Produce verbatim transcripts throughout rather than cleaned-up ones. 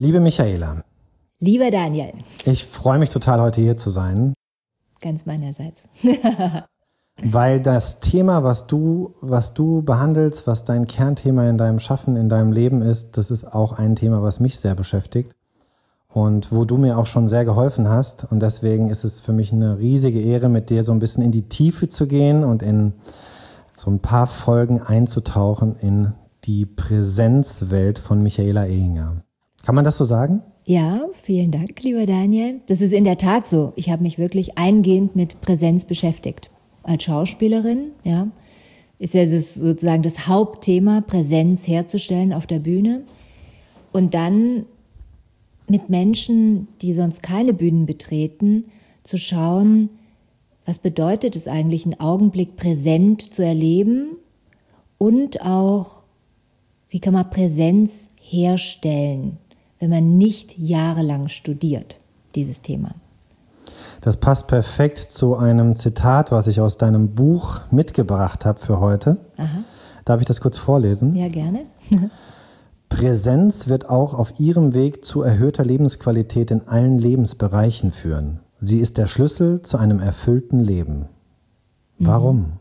Liebe Michaela. Lieber Daniel. Ich freue mich total, heute hier zu sein. Ganz meinerseits. Weil das Thema, was du, was du behandelst, was dein Kernthema in deinem Schaffen, in deinem Leben ist, das ist auch ein Thema, was mich sehr beschäftigt und wo du mir auch schon sehr geholfen hast. Und deswegen ist es für mich eine riesige Ehre, mit dir so ein bisschen in die Tiefe zu gehen und in so ein paar Folgen einzutauchen in die Präsenzwelt von Michaela Ehinger. Kann man das so sagen? Ja, vielen Dank, lieber Daniel. Das ist in der Tat so. Ich habe mich wirklich eingehend mit Präsenz beschäftigt. Als Schauspielerin, ja, ist ja das sozusagen das Hauptthema, Präsenz herzustellen auf der Bühne. Und dann mit Menschen, die sonst keine Bühnen betreten, zu schauen, was bedeutet es eigentlich, einen Augenblick präsent zu erleben und auch, wie kann man Präsenz herstellen, wenn man nicht jahrelang studiert, dieses Thema. Das passt perfekt zu einem Zitat, was ich aus deinem Buch mitgebracht habe für heute. Aha. Darf ich das kurz vorlesen? Ja, gerne. Präsenz wird auch auf ihrem Weg zu erhöhter Lebensqualität in allen Lebensbereichen führen. Sie ist der Schlüssel zu einem erfüllten Leben. Warum? Mhm.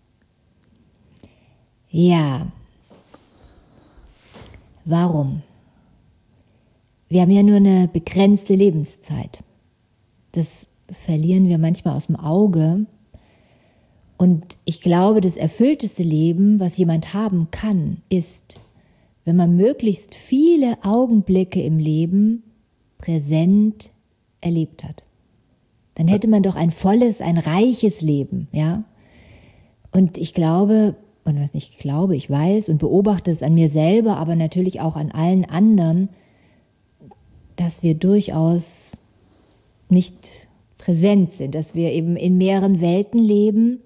Ja. Warum? Wir haben ja nur eine begrenzte Lebenszeit. Das verlieren wir manchmal aus dem Auge. Und ich glaube, das erfüllteste Leben, was jemand haben kann, ist, wenn man möglichst viele Augenblicke im Leben präsent erlebt hat. Dann hätte man doch ein volles, ein reiches Leben, ja. Und ich glaube, und was nicht glaube, ich weiß und beobachte es an mir selber, aber natürlich auch an allen anderen, dass wir durchaus nicht präsent sind, dass wir eben in mehreren Welten leben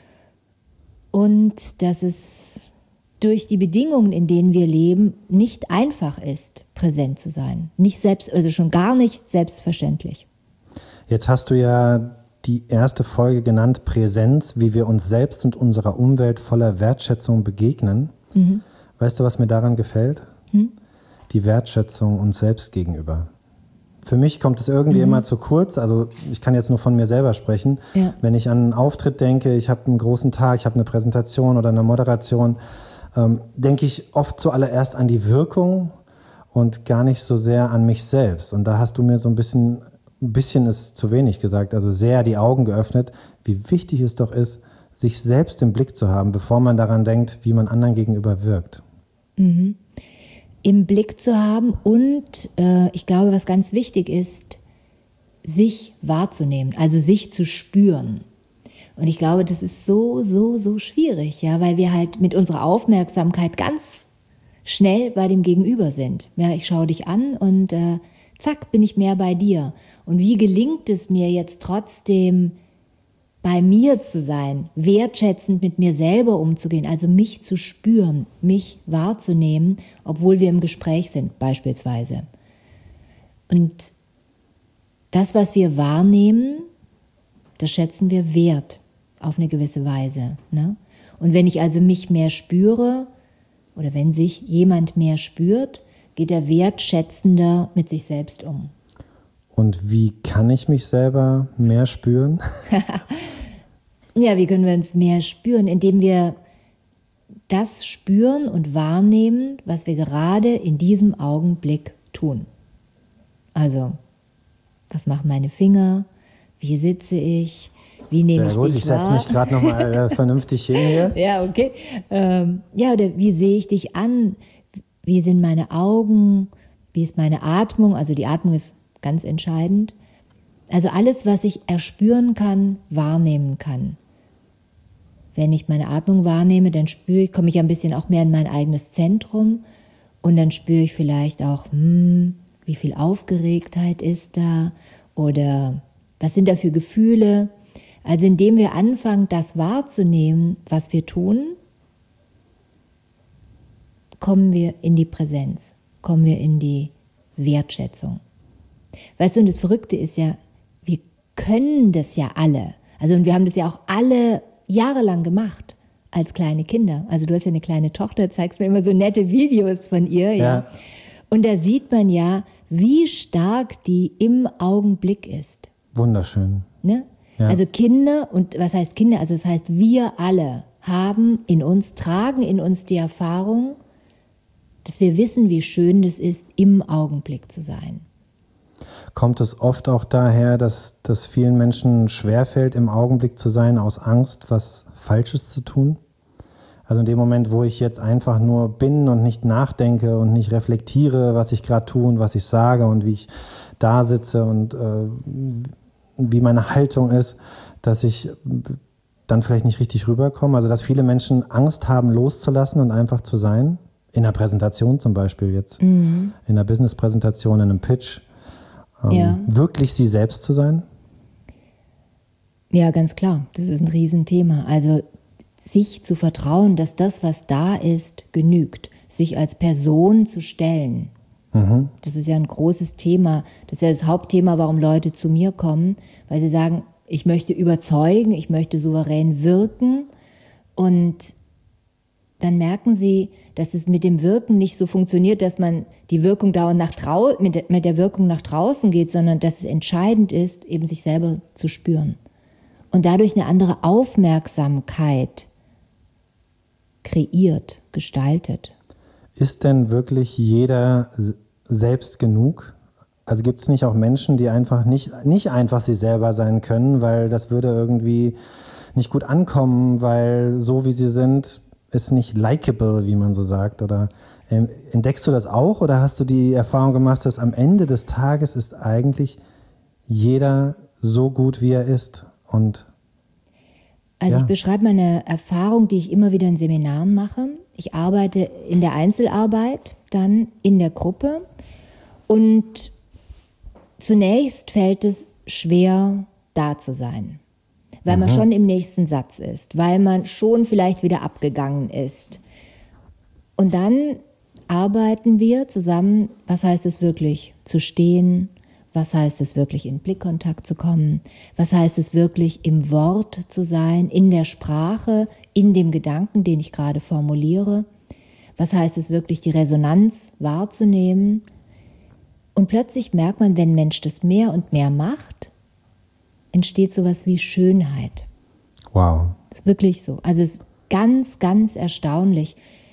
und dass es durch die Bedingungen, in denen wir leben, nicht einfach ist, präsent zu sein. Nicht selbst, also schon gar nicht selbstverständlich. Jetzt hast du ja die erste Folge genannt, Präsenz, wie wir uns selbst und unserer Umwelt voller Wertschätzung begegnen. Mhm. Weißt du, was mir daran gefällt? Mhm. Die Wertschätzung uns selbst gegenüber. Für mich kommt es irgendwie mhm. immer zu kurz, also ich kann jetzt nur von mir selber sprechen. Ja. Wenn ich an einen Auftritt denke, ich habe einen großen Tag, ich habe eine Präsentation oder eine Moderation, ähm, denke ich oft zuallererst an die Wirkung und gar nicht so sehr an mich selbst. Und da hast du mir so ein bisschen, ein bisschen ist zu wenig gesagt, also sehr die Augen geöffnet, wie wichtig es doch ist, sich selbst im Blick zu haben, bevor man daran denkt, wie man anderen gegenüber wirkt. Mhm. Im Blick zu haben und äh, ich glaube, was ganz wichtig ist, sich wahrzunehmen, also sich zu spüren. Und ich glaube, das ist so, so, so schwierig, ja, weil wir halt mit unserer Aufmerksamkeit ganz schnell bei dem Gegenüber sind. Ja, ich schaue dich an und äh, zack, bin ich mehr bei dir. Und wie gelingt es mir jetzt trotzdem, bei mir zu sein, wertschätzend mit mir selber umzugehen, also mich zu spüren, mich wahrzunehmen, obwohl wir im Gespräch sind beispielsweise. Und das, was wir wahrnehmen, das schätzen wir wert auf eine gewisse Weise. Ne? Und wenn ich also mich mehr spüre oder wenn sich jemand mehr spürt, geht er wertschätzender mit sich selbst um. Und wie kann ich mich selber mehr spüren? Ja, wie können wir uns mehr spüren? Indem wir das spüren und wahrnehmen, was wir gerade in diesem Augenblick tun. Also, was machen meine Finger? Wie sitze ich? Wie nehme Sehr ich gut, dich ich setze wahr? mich gerade nochmal äh, vernünftig hin hier. Ja, okay. Ähm, ja, oder wie sehe ich dich an? Wie sind meine Augen? Wie ist meine Atmung? Also die Atmung ist ganz entscheidend. Also alles, was ich erspüren kann, wahrnehmen kann. Wenn ich meine Atmung wahrnehme, dann spüre ich, komme ich ein bisschen auch mehr in mein eigenes Zentrum und dann spüre ich vielleicht auch, hm, wie viel Aufgeregtheit ist da oder was sind da für Gefühle. Also indem wir anfangen, das wahrzunehmen, was wir tun, kommen wir in die Präsenz, kommen wir in die Wertschätzung. Weißt du, und das Verrückte ist ja, wir können das ja alle. Also und wir haben das ja auch alle jahrelang gemacht als kleine Kinder. Also du hast ja eine kleine Tochter, zeigst mir immer so nette Videos von ihr. Ja. ja. Und da sieht man ja, wie stark die im Augenblick ist. Wunderschön. Ne? Ja. Also Kinder, und was heißt Kinder? Also das heißt, wir alle haben in uns, tragen in uns die Erfahrung, dass wir wissen, wie schön das ist, im Augenblick zu sein. Kommt es oft auch daher, dass, dass vielen Menschen schwerfällt, im Augenblick zu sein, aus Angst, was Falsches zu tun? Also in dem Moment, wo ich jetzt einfach nur bin und nicht nachdenke und nicht reflektiere, was ich gerade tue und was ich sage und wie ich da sitze und äh, wie meine Haltung ist, dass ich dann vielleicht nicht richtig rüberkomme. Also dass viele Menschen Angst haben, loszulassen und einfach zu sein. In einer Präsentation zum Beispiel jetzt, mhm. in einer Business-Präsentation, in einem Pitch. Ähm, ja. Wirklich sie selbst zu sein? Ja, ganz klar. Das ist ein Riesenthema. Also sich zu vertrauen, dass das, was da ist, genügt. Sich als Person zu stellen. Mhm. Das ist ja ein großes Thema. Das ist ja das Hauptthema, warum Leute zu mir kommen. Weil sie sagen, ich möchte überzeugen, ich möchte souverän wirken. Und dann merken sie, dass es mit dem Wirken nicht so funktioniert, dass man die Wirkung dauernd nach drau- mit, der, mit der Wirkung nach draußen geht, sondern dass es entscheidend ist, eben sich selber zu spüren. Und dadurch eine andere Aufmerksamkeit kreiert, gestaltet. Ist denn wirklich jeder selbst genug? Also gibt es nicht auch Menschen, die einfach nicht, nicht einfach sie selber sein können, weil das würde irgendwie nicht gut ankommen, weil so wie sie sind, ist nicht likable, wie man so sagt? Oder ähm, entdeckst du das auch oder hast du die Erfahrung gemacht, dass am Ende des Tages ist eigentlich jeder so gut, wie er ist? Und Also ja. Ich beschreibe meine Erfahrung, die ich immer wieder in Seminaren mache. Ich arbeite in der Einzelarbeit, dann in der Gruppe und zunächst fällt es schwer, da zu sein, weil mhm. man schon im nächsten Satz ist, weil man schon vielleicht wieder abgegangen ist. Und dann arbeiten wir zusammen, was heißt es wirklich, zu stehen, was heißt es wirklich, in Blickkontakt zu kommen, was heißt es wirklich, im Wort zu sein, in der Sprache, in dem Gedanken, den ich gerade formuliere, was heißt es wirklich, die Resonanz wahrzunehmen. Und plötzlich merkt man, wenn ein Mensch das mehr und mehr macht, entsteht sowas wie Schönheit. Wow. Das ist wirklich so. Also es ist ganz, ganz erstaunlich.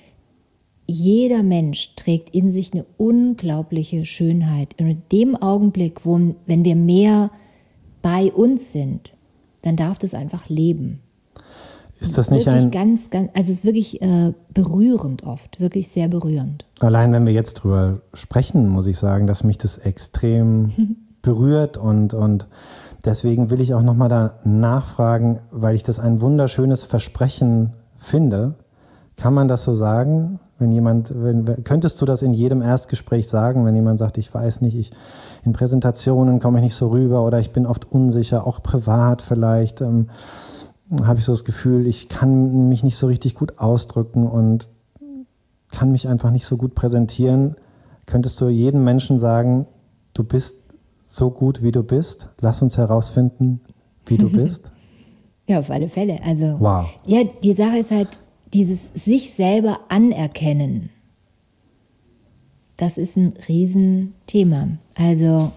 Jeder Mensch trägt in sich eine unglaubliche Schönheit. Und in dem Augenblick, wo, wenn wir mehr bei uns sind, dann darf das einfach leben. Ist das, das nicht ein... Ganz, ganz, also es ist wirklich äh, berührend oft, wirklich sehr berührend. Allein wenn wir jetzt drüber sprechen, muss ich sagen, dass mich das extrem berührt und, und deswegen will ich auch nochmal da nachfragen, weil ich das ein wunderschönes Versprechen finde. Kann man das so sagen? Wenn jemand, wenn, könntest du das in jedem Erstgespräch sagen, wenn jemand sagt, ich weiß nicht, ich, in Präsentationen komme ich nicht so rüber oder ich bin oft unsicher, auch privat vielleicht, ähm, habe ich so das Gefühl, ich kann mich nicht so richtig gut ausdrücken und kann mich einfach nicht so gut präsentieren. Könntest du jedem Menschen sagen, du bist so gut, wie du bist? Lass uns herausfinden, wie du bist. Ja, auf alle Fälle. Also, wow. Ja, die Sache ist halt, dieses sich selber anerkennen, das ist ein Riesenthema. Also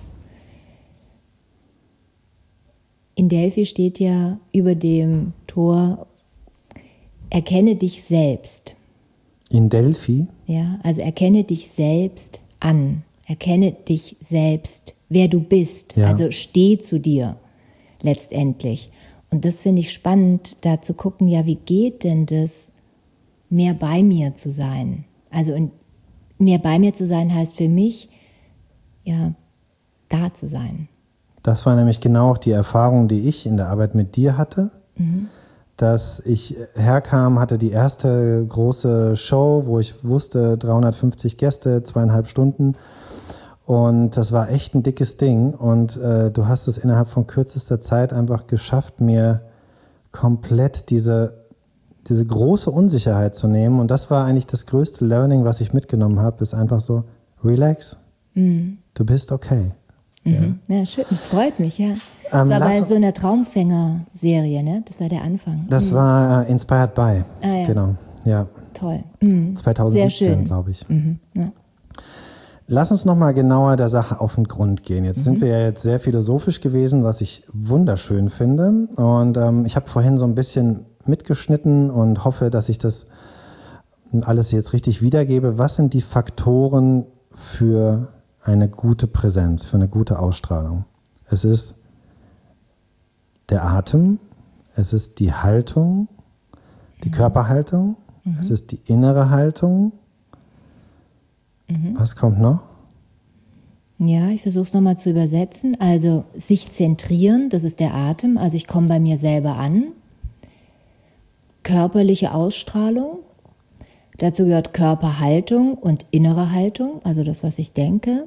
in Delphi steht ja über dem Tor, erkenne dich selbst. In Delphi? Ja, also erkenne dich selbst an. Erkenne dich selbst, wer du bist. Ja. Also steh zu dir letztendlich. Und das finde ich spannend, da zu gucken, ja, wie geht denn das, mehr bei mir zu sein. Also und mehr bei mir zu sein heißt für mich, ja, da zu sein. Das war nämlich genau auch die Erfahrung, die ich in der Arbeit mit dir hatte, mhm. dass ich herkam, hatte die erste große Show, wo ich wusste, dreihundertfünfzig Gäste, zweieinhalb Stunden und das war echt ein dickes Ding und äh, du hast es innerhalb von kürzester Zeit einfach geschafft, mir komplett diese diese große Unsicherheit zu nehmen. Und das war eigentlich das größte Learning, was ich mitgenommen habe, ist einfach so, relax, mhm. du bist okay. Mhm. Ja. ja, schön, das freut mich, ja. Das ähm, war bei so einer Traumfänger-Serie, ne? Das war der Anfang. Das mhm. war uh, Inspired by, ah, ja. genau, ja. Toll. Mhm. zwanzig siebzehn, glaube ich. Mhm. Ja. Lass uns nochmal genauer der Sache auf den Grund gehen. Jetzt mhm. sind wir ja jetzt sehr philosophisch gewesen, was ich wunderschön finde. Und ähm, ich habe vorhin so ein bisschen mitgeschnitten und hoffe, dass ich das alles jetzt richtig wiedergebe. Was sind die Faktoren für eine gute Präsenz, für eine gute Ausstrahlung? Es ist der Atem, es ist die Haltung, die mhm. Körperhaltung, mhm. es ist die innere Haltung. Mhm. Was kommt noch? Ja, ich versuche es nochmal zu übersetzen. Also sich zentrieren, das ist der Atem. Also ich komme bei mir selber an. Körperliche Ausstrahlung. Dazu gehört Körperhaltung und innere Haltung, also das, was ich denke.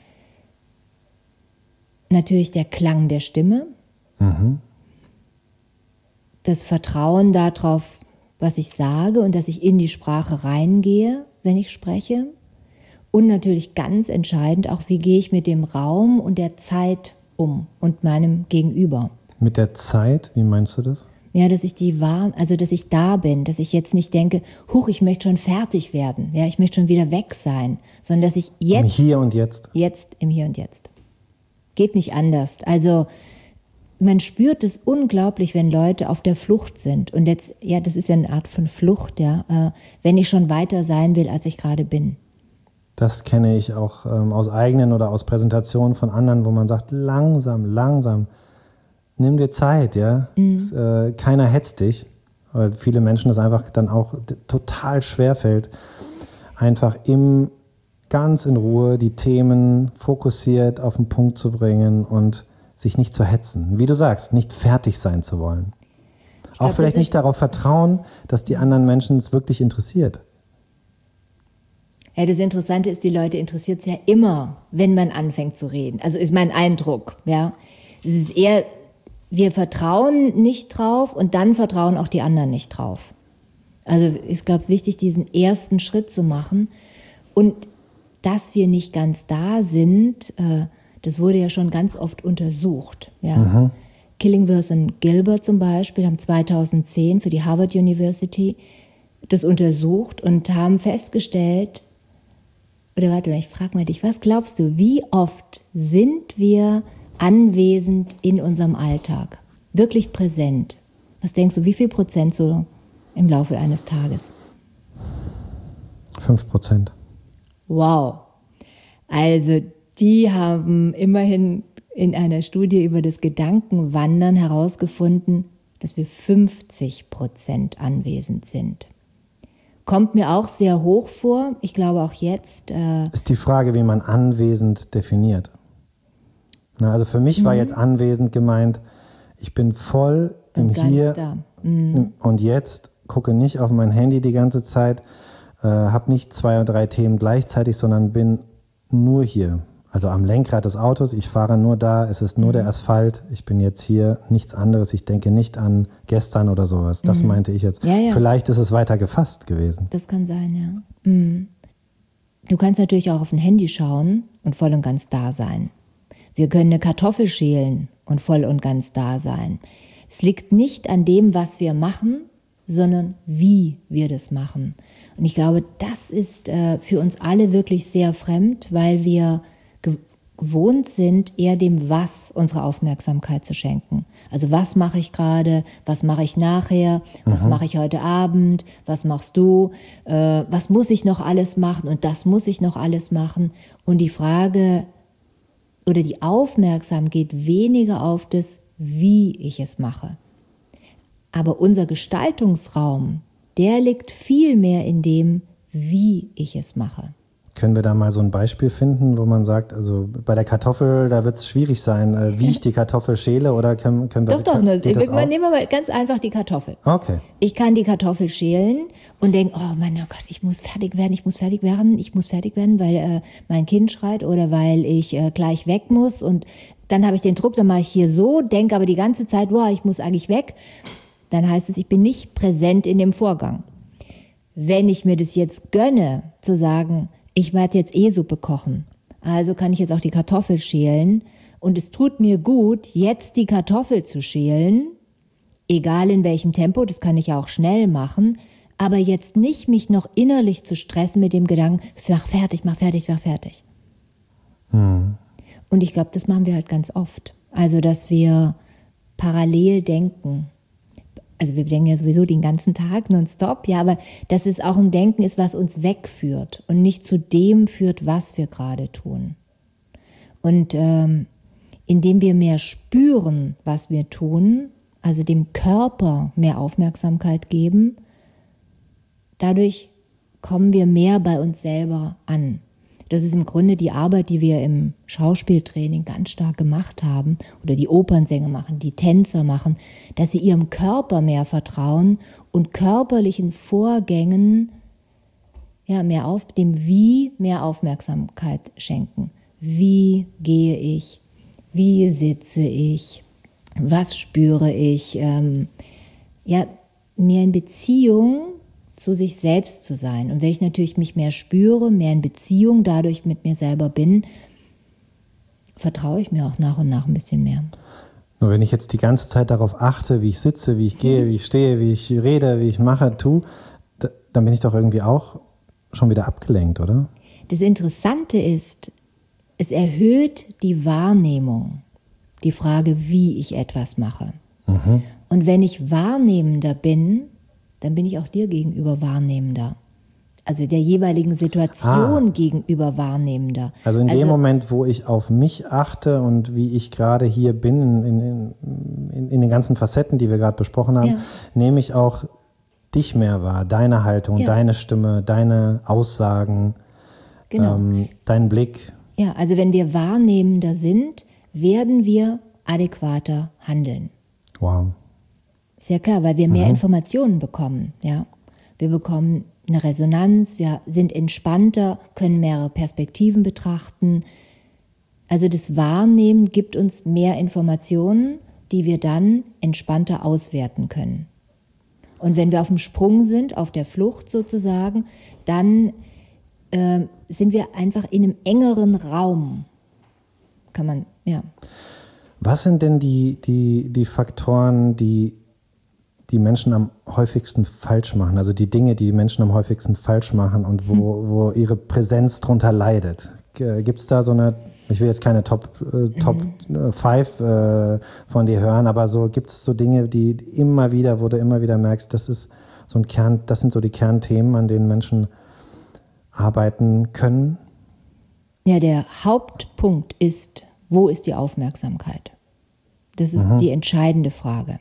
Natürlich der Klang der Stimme. Mhm. Das Vertrauen darauf, was ich sage und dass ich in die Sprache reingehe, wenn ich spreche. Und natürlich ganz entscheidend auch, wie gehe ich mit dem Raum und der Zeit um und meinem Gegenüber. Mit der Zeit, wie meinst du das? Ja, dass ich die wahr, also dass ich da bin, dass ich jetzt nicht denke, huch, ich möchte schon fertig werden, ja, ich möchte schon wieder weg sein, sondern dass ich jetzt... Im Hier und Jetzt. Jetzt, im Hier und Jetzt. Geht nicht anders. Also man spürt es unglaublich, wenn Leute auf der Flucht sind. Und jetzt, ja, das ist ja eine Art von Flucht, ja, äh, wenn ich schon weiter sein will, als ich gerade bin. Das kenne ich auch ähm, aus eigenen oder aus Präsentationen von anderen, wo man sagt, langsam, langsam, nimm dir Zeit, ja. Mhm. Es, äh, keiner hetzt dich, weil viele Menschen das einfach dann auch d- total schwer fällt, einfach im, ganz in Ruhe die Themen fokussiert auf den Punkt zu bringen und sich nicht zu hetzen. Wie du sagst, nicht fertig sein zu wollen. Ich auch glaub, vielleicht nicht darauf vertrauen, dass die anderen Menschen es wirklich interessiert. Ja, das Interessante ist, die Leute interessiert es ja immer, wenn man anfängt zu reden. Also ist mein Eindruck, ja. Es ist eher, wir vertrauen nicht drauf und dann vertrauen auch die anderen nicht drauf. Also ich glaube, wichtig, diesen ersten Schritt zu machen. Und dass wir nicht ganz da sind, äh, das wurde ja schon ganz oft untersucht. Ja. Mhm. Killingworth und Gilbert zum Beispiel haben zweitausendzehn für die Harvard University das untersucht und haben festgestellt, oder warte mal, ich frage mal dich, was glaubst du, wie oft sind wir anwesend in unserem Alltag? Wirklich präsent? Was denkst du, wie viel Prozent so im Laufe eines Tages? Fünf Prozent. Wow. Also die haben immerhin in einer Studie über das Gedankenwandern herausgefunden, dass wir fünfzig Prozent anwesend sind. Kommt mir auch sehr hoch vor. Ich glaube auch jetzt. Äh ist die Frage, wie man anwesend definiert. Na, also für mich mhm. war jetzt anwesend gemeint, ich bin voll im Hier mhm. und Jetzt, gucke nicht auf mein Handy die ganze Zeit, äh, habe nicht zwei oder drei Themen gleichzeitig, sondern bin nur hier. Also am Lenkrad des Autos, ich fahre nur da, es ist nur mhm. der Asphalt, ich bin jetzt hier, nichts anderes, ich denke nicht an gestern oder sowas. Das mhm. meinte ich jetzt. Ja, ja. Vielleicht ist es weiter gefasst gewesen. Das kann sein, ja. Mhm. Du kannst natürlich auch auf ein Handy schauen und voll und ganz da sein. Wir können eine Kartoffel schälen und voll und ganz da sein. Es liegt nicht an dem, was wir machen, sondern wie wir das machen. Und ich glaube, das ist äh, für uns alle wirklich sehr fremd, weil wir gewohnt sind, eher dem Was unsere Aufmerksamkeit zu schenken. Also was mache ich gerade, was mache ich nachher, was mhm. mache ich heute Abend, was machst du, äh, was muss ich noch alles machen und das muss ich noch alles machen. Und die Frage oder die Aufmerksamkeit geht weniger auf das, wie ich es mache. Aber unser Gestaltungsraum, der liegt viel mehr in dem, wie ich es mache. Können wir da mal so ein Beispiel finden, wo man sagt, also bei der Kartoffel, da wird es schwierig sein, wie ich die Kartoffel schäle, oder können, können wir... Doch, doch, ne, wir, nehmen wir mal ganz einfach die Kartoffel. Okay. Ich kann die Kartoffel schälen und denke, oh mein Gott, ich muss fertig werden, ich muss fertig werden, ich muss fertig werden, weil äh, mein Kind schreit oder weil ich äh, gleich weg muss, und dann habe ich den Druck, dann mache ich hier so, denke aber die ganze Zeit, wow, ich muss eigentlich weg. Dann heißt es, ich bin nicht präsent in dem Vorgang. Wenn ich mir das jetzt gönne, zu sagen, ich werde jetzt eh Suppe kochen, also kann ich jetzt auch die Kartoffel schälen, und es tut mir gut, jetzt die Kartoffel zu schälen, egal in welchem Tempo, das kann ich ja auch schnell machen, aber jetzt nicht mich noch innerlich zu stressen mit dem Gedanken, mach fertig, mach fertig, mach fertig. Mhm. Und ich glaube, das machen wir halt ganz oft. Also, dass wir parallel denken. Also wir denken ja sowieso den ganzen Tag nonstop, ja, aber dass es auch ein Denken ist, was uns wegführt und nicht zu dem führt, was wir gerade tun. Und ähm, indem wir mehr spüren, was wir tun, also dem Körper mehr Aufmerksamkeit geben, dadurch kommen wir mehr bei uns selber an. Das ist im Grunde die Arbeit, die wir im Schauspieltraining ganz stark gemacht haben oder die Opernsänger machen, die Tänzer machen, dass sie ihrem Körper mehr vertrauen und körperlichen Vorgängen ja, mehr auf, dem Wie mehr Aufmerksamkeit schenken. Wie gehe ich? Wie sitze ich? Was spüre ich? Ähm, ja, mehr in Beziehung zu sich selbst zu sein. Und wenn ich natürlich mich mehr spüre, mehr in Beziehung dadurch mit mir selber bin, vertraue ich mir auch nach und nach ein bisschen mehr. Nur wenn ich jetzt die ganze Zeit darauf achte, wie ich sitze, wie ich gehe, wie ich stehe, wie ich rede, wie ich mache, tue, dann bin ich doch irgendwie auch schon wieder abgelenkt, oder? Das Interessante ist, es erhöht die Wahrnehmung, die Frage, wie ich etwas mache. Mhm. Und wenn ich wahrnehmender bin, dann bin ich auch dir gegenüber wahrnehmender. Also der jeweiligen Situation ah. gegenüber wahrnehmender. Also in also, dem Moment, wo ich auf mich achte und wie ich gerade hier bin, in, in, in, in den ganzen Facetten, die wir gerade besprochen haben, ja. nehme ich auch dich mehr wahr, deine Haltung, ja. deine Stimme, deine Aussagen, genau. ähm, deinen Blick. Ja, also wenn wir wahrnehmender sind, werden wir adäquater handeln. Wow. Ist ja klar, weil wir mehr mhm. Informationen bekommen. Ja? Wir bekommen eine Resonanz, wir sind entspannter, können mehrere Perspektiven betrachten. Also das Wahrnehmen gibt uns mehr Informationen, die wir dann entspannter auswerten können. Und wenn wir auf dem Sprung sind, auf der Flucht sozusagen, dann äh, sind wir einfach in einem engeren Raum. Kann man, ja. Was sind denn die, die, die Faktoren, die die Menschen am häufigsten falsch machen, also die Dinge, die die Menschen am häufigsten falsch machen und wo, hm. wo ihre Präsenz drunter leidet? Gibt es da so eine, ich will jetzt keine Top, äh, Top mhm. Five äh, von dir hören, aber so gibt es so Dinge, die immer wieder, wo du immer wieder merkst, das ist so ein Kern, das sind so die Kernthemen, an denen Menschen arbeiten können? Ja, der Hauptpunkt ist, wo ist die Aufmerksamkeit? Das ist mhm. die entscheidende Frage.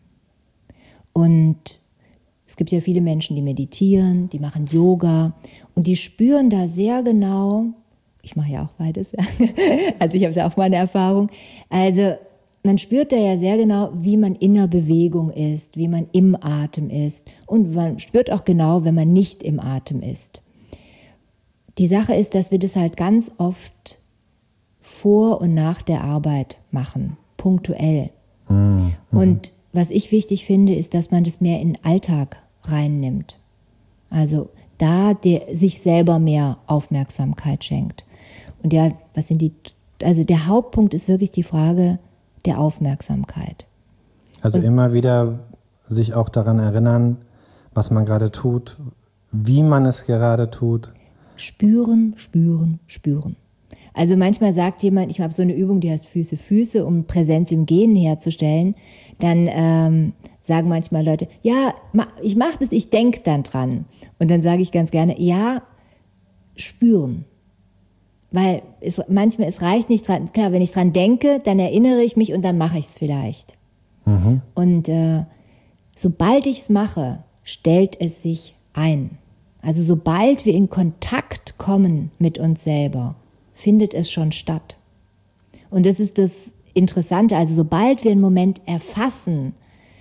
Und es gibt ja viele Menschen, die meditieren, die machen Yoga und die spüren da sehr genau, ich mache ja auch beides, also ich habe ja auch meine Erfahrung, also man spürt da ja sehr genau, wie man in der Bewegung ist, wie man im Atem ist und man spürt auch genau, wenn man nicht im Atem ist. Die Sache ist, dass wir das halt ganz oft vor und nach der Arbeit machen, punktuell. Mhm. Und was ich wichtig finde, ist, dass man das mehr in den Alltag reinnimmt. Also da der, sich selber mehr Aufmerksamkeit schenkt. Und ja, was sind die, also der Hauptpunkt ist wirklich die Frage der Aufmerksamkeit. Also Und immer wieder sich auch daran erinnern, was man gerade tut, wie man es gerade tut. Spüren, spüren, spüren. Also manchmal sagt jemand, ich habe so eine Übung, die heißt Füße, Füße, um Präsenz im Gehen herzustellen. Dann ähm, sagen manchmal Leute, ja, ich mache das, ich denke dann dran. Und dann sage ich ganz gerne, ja, spüren. Weil es, manchmal, es reicht nicht dran, klar, wenn ich dran denke, dann erinnere ich mich und dann mache ich es vielleicht. Mhm. Und äh, sobald ich es mache, stellt es sich ein. Also sobald wir in Kontakt kommen mit uns selber, findet es schon statt. Und das ist das Interessante, also sobald wir einen Moment erfassen,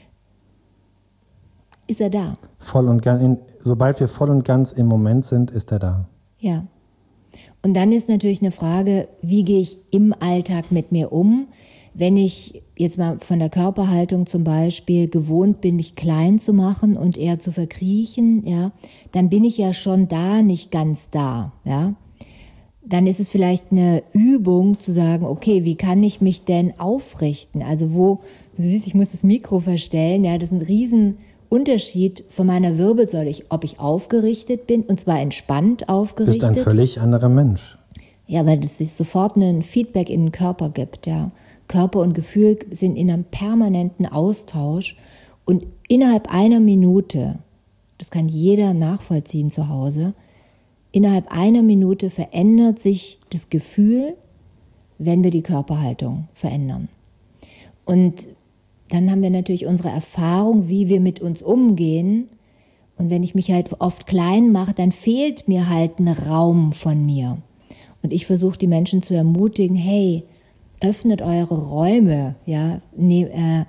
ist er da. Voll und ganz, in, sobald wir voll und ganz im Moment sind, ist er da. Ja. Und dann ist natürlich eine Frage, wie gehe ich im Alltag mit mir um? Wenn ich jetzt mal von der Körperhaltung zum Beispiel gewohnt bin, mich klein zu machen und eher zu verkriechen, ja, dann bin ich ja schon da nicht ganz da, ja. Dann ist es vielleicht eine Übung zu sagen, okay, wie kann ich mich denn aufrichten? Also wo, du siehst, ich muss das Mikro verstellen, ja, das ist ein Riesenunterschied von meiner Wirbelsäule, ob ich aufgerichtet bin, und zwar entspannt aufgerichtet. Du bist ein völlig anderer Mensch. Ja, weil es sich sofort ein Feedback in den Körper gibt. Ja. Körper und Gefühl sind in einem permanenten Austausch und innerhalb einer Minute, das kann jeder nachvollziehen zu Hause, innerhalb einer Minute verändert sich das Gefühl, wenn wir die Körperhaltung verändern. Und dann haben wir natürlich unsere Erfahrung, wie wir mit uns umgehen. Und wenn ich mich halt oft klein mache, dann fehlt mir halt ein Raum von mir. Und ich versuche die Menschen zu ermutigen, hey, öffnet eure Räume. Ja, nee, äh,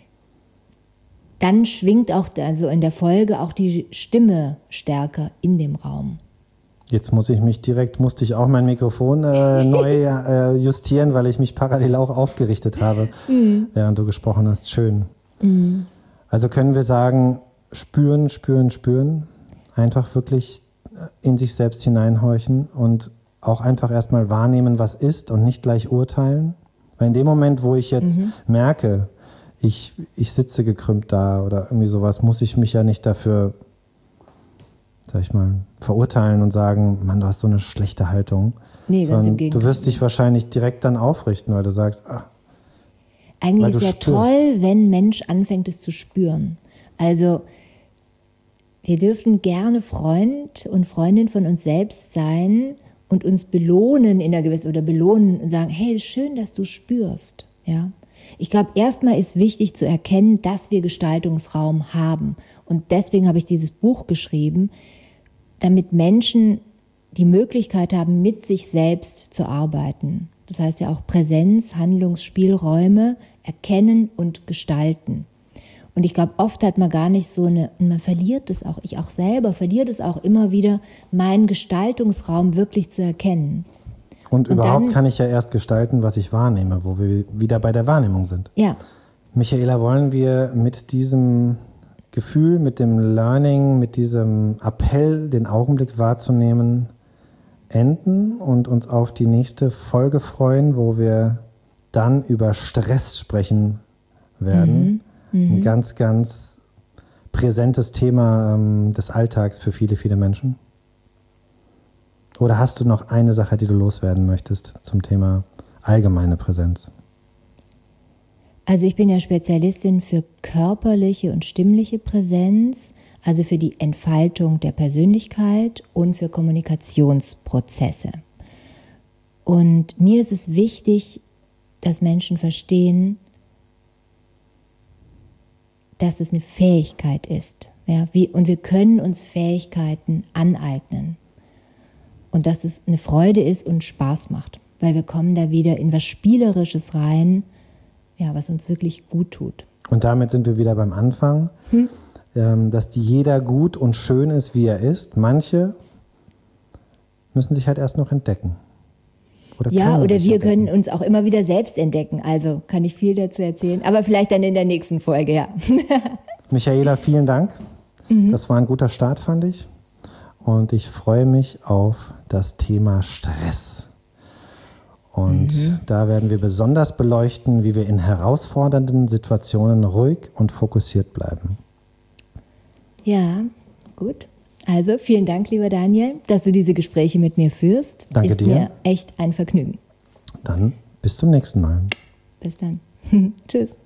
dann schwingt auch also in der Folge auch die Stimme stärker in dem Raum. Jetzt muss ich mich direkt, musste ich auch mein Mikrofon äh, neu äh, justieren, weil ich mich parallel auch aufgerichtet habe, mhm. während du gesprochen hast. Schön. Mhm. Also können wir sagen, spüren, spüren, spüren, einfach wirklich in sich selbst hineinhorchen und auch einfach erstmal wahrnehmen, was ist und nicht gleich urteilen. Weil in dem Moment, wo ich jetzt mhm. merke, ich, ich sitze gekrümmt da oder irgendwie sowas, muss ich mich ja nicht dafür, sag ich mal, verurteilen und sagen, Mann, du hast so eine schlechte Haltung. Nee, ganz im Gegenteil. Du wirst dich wahrscheinlich direkt dann aufrichten, weil du sagst, ah. Eigentlich ist ja toll, wenn ein Mensch anfängt, es zu spüren. Also wir dürfen gerne Freund und Freundin von uns selbst sein und uns belohnen in der gewissen oder belohnen und sagen, hey, schön, dass du spürst. Ja? Ich glaube, erstmal ist wichtig zu erkennen, dass wir Gestaltungsraum haben. Und deswegen habe ich dieses Buch geschrieben, damit Menschen die Möglichkeit haben, mit sich selbst zu arbeiten. Das heißt ja auch Präsenz, Handlungsspielräume erkennen und gestalten. Und ich glaube, oft hat man gar nicht so eine, man verliert es auch, ich auch selber verliert es auch immer wieder, meinen Gestaltungsraum wirklich zu erkennen. Und, und überhaupt dann, kann ich ja erst gestalten, was ich wahrnehme, wo wir wieder bei der Wahrnehmung sind. Ja. Michaela, wollen wir mit diesem Gefühl, mit dem Learning, mit diesem Appell, den Augenblick wahrzunehmen, enden und uns auf die nächste Folge freuen, wo wir dann über Stress sprechen werden. Mhm. Mhm. Ein ganz, ganz präsentes Thema ähm, des Alltags für viele, viele Menschen. Oder hast du noch eine Sache, die du loswerden möchtest zum Thema allgemeine Präsenz? Also ich bin ja Spezialistin für körperliche und stimmliche Präsenz, also für die Entfaltung der Persönlichkeit und für Kommunikationsprozesse. Und mir ist es wichtig, dass Menschen verstehen, dass es eine Fähigkeit ist. Ja, wie, und wir können uns Fähigkeiten aneignen. Und dass es eine Freude ist und Spaß macht, weil wir kommen da wieder in was Spielerisches rein, ja, was uns wirklich gut tut. Und damit sind wir wieder beim Anfang, hm? ähm, dass jeder gut und schön ist, wie er ist. Manche müssen sich halt erst noch entdecken. Oder ja, oder wir können uns auch immer wieder selbst entdecken. Also kann ich viel dazu erzählen, aber vielleicht dann in der nächsten Folge, ja. Michaela, vielen Dank. Mhm. Das war ein guter Start, fand ich. Und ich freue mich auf das Thema Stress. Und mhm. da werden wir besonders beleuchten, wie wir in herausfordernden Situationen ruhig und fokussiert bleiben. Ja, gut. Also vielen Dank, lieber Daniel, dass du diese Gespräche mit mir führst. Danke Ist dir. Mir echt ein Vergnügen. Dann bis zum nächsten Mal. Bis dann. Tschüss.